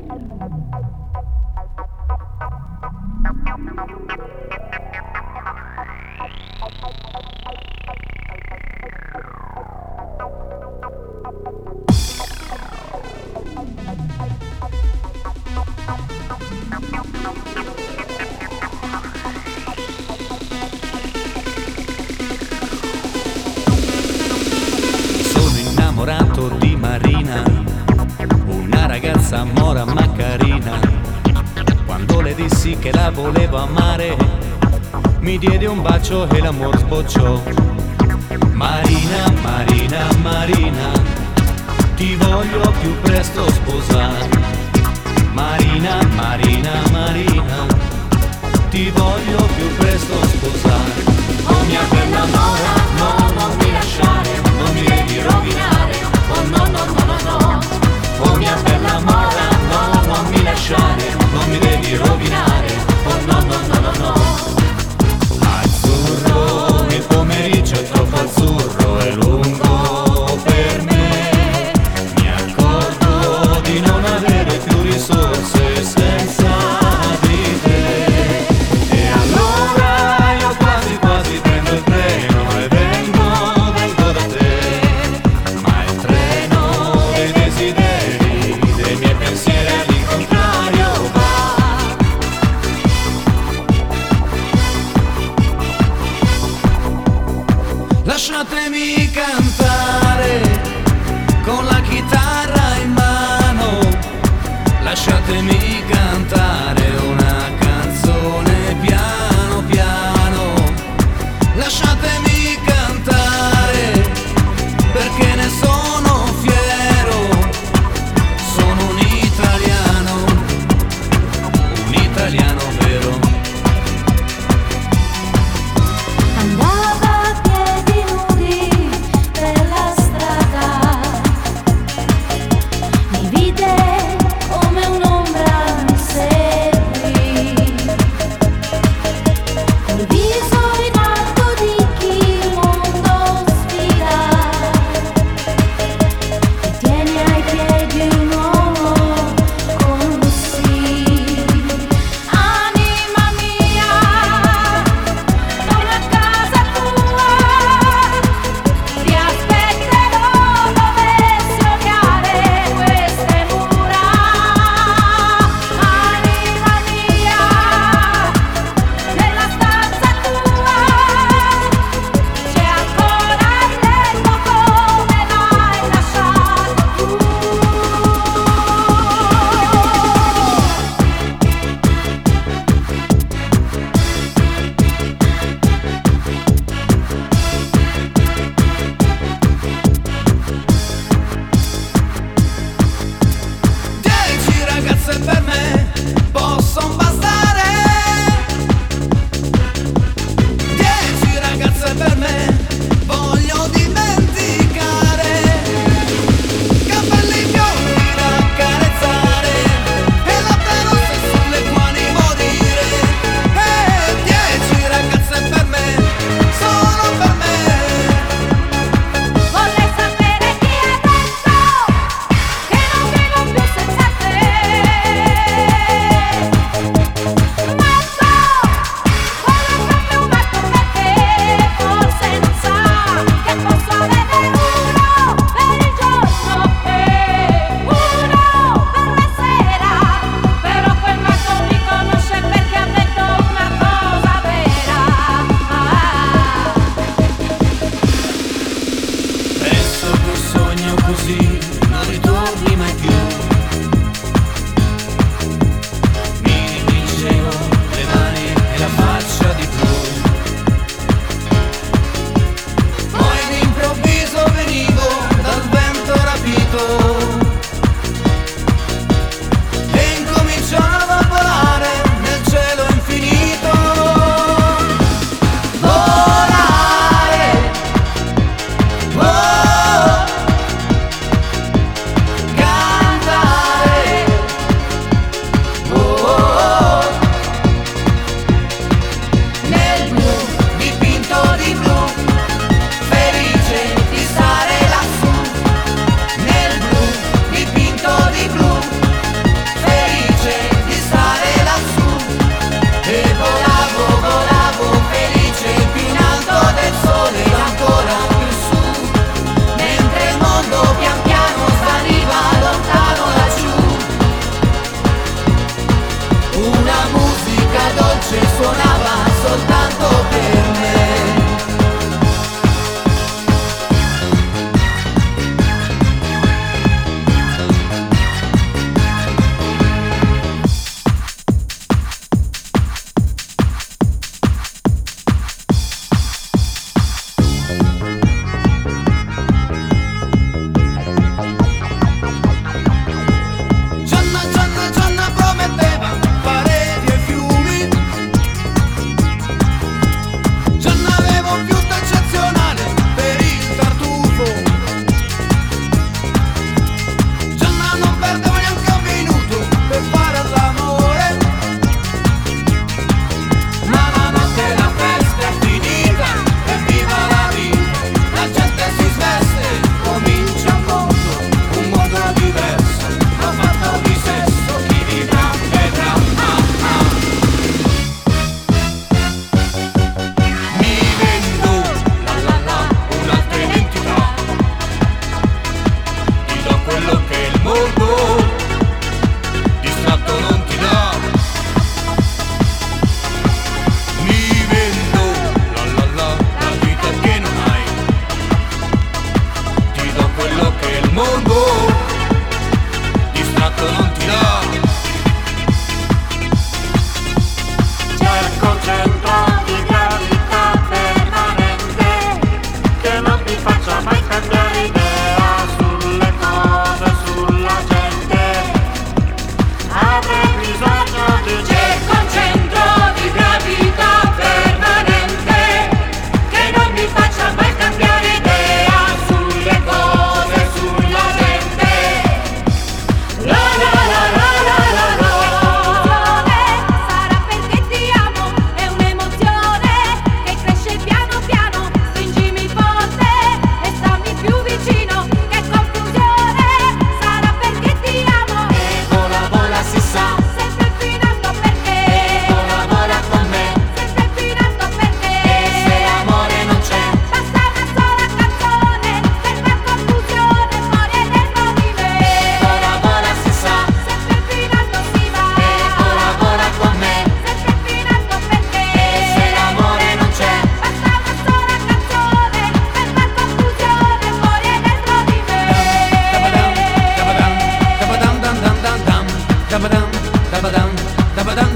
Di Marina, una ragazza mora ma carina. Quando le dissi che la volevo amare, mi diede un bacio e l'amor sbocciò. Marina, Marina, Marina, ti voglio più presto sposare. Marina, Marina, Marina, ti voglio più presto sposare. Oh mia bella mora, no, non mi lasciare, non mi devi rovinare. Oh no, no, no, no, no. Oh mia bella mora, no, non mi lasciare, non mi devi rovinare. Oh no, no, no, no, no. Azzurro, il pomeriggio è troppo azzurro, è lungo per me. Mi accorgo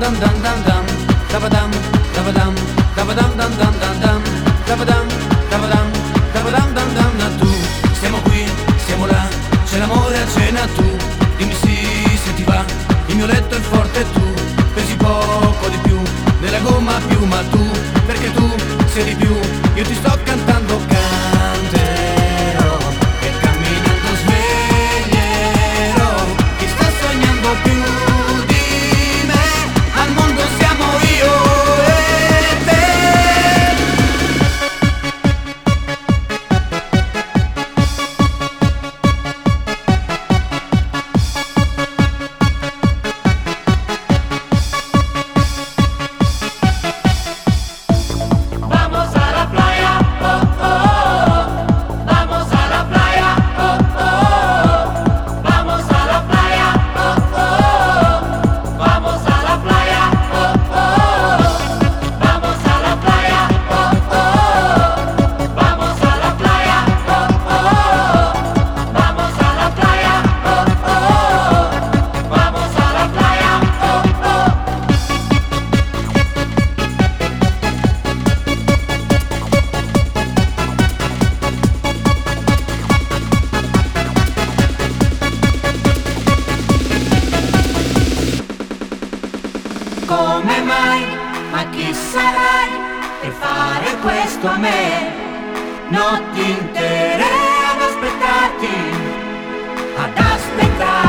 dam dam dam dam, dabadam, dabadam, dabadam dam dam dam dam, dabadam, dabadam, dabadam dam dam dam. Tu, siamo qui, siamo là, c'è l'amore a cena. Tu, dimmi sì se ti va, il mio letto è forte e tu pesi poco di più, nella gomma più, ma tu, perché tu sei di più, io ti sto cantando, canterò e camminando sveglierò chi sta sognando più di me, al mondo siamo io e te. Vamos a la playa, oh oh. Vamos a la playa, oh oh. Vamos a la playa, oh oh. Vamos a la playa, oh oh. Vamos a la playa, oh oh. Vamos a la playa, oh oh. Vamos a la playa, oh oh. Vamos a la playa, oh oh. Come mai? Ma chi sarai per fare questo a me? Notti intere ad aspettarti, ad aspettare.